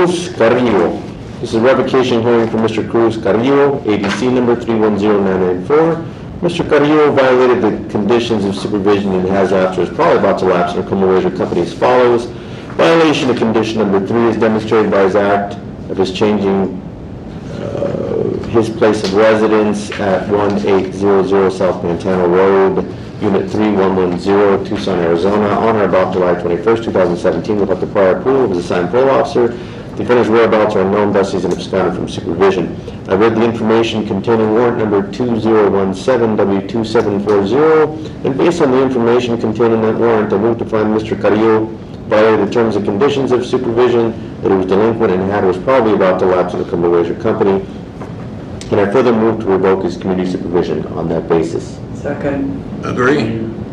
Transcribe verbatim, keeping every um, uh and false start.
Cruz Carrillo. This is a revocation hearing for Mister Cruz Carrillo, A B C number three one zero nine nine four. Mister Carrillo violated the conditions of supervision and has, after is probably about to lapse in a criminal wager company as follows. Violation of condition number three is demonstrated by his act of his changing uh, his place of residence at one eight zero zero South Montana Road, Unit three one one zero, Tucson, Arizona, on or about July twenty-first, two thousand seventeen, without the prior approval of his assigned parole officer. The offender's whereabouts are unknown, thus he's absconded from supervision. I read the information containing warrant number two zero one seven W two seven four zero, and based on the information contained in that warrant, I move to find Mister Carrillo violated the terms and conditions of supervision, that he was delinquent and had was probably about to lapse in the criminal wager company. And I further move to revoke his community supervision on that basis. Second. Agree.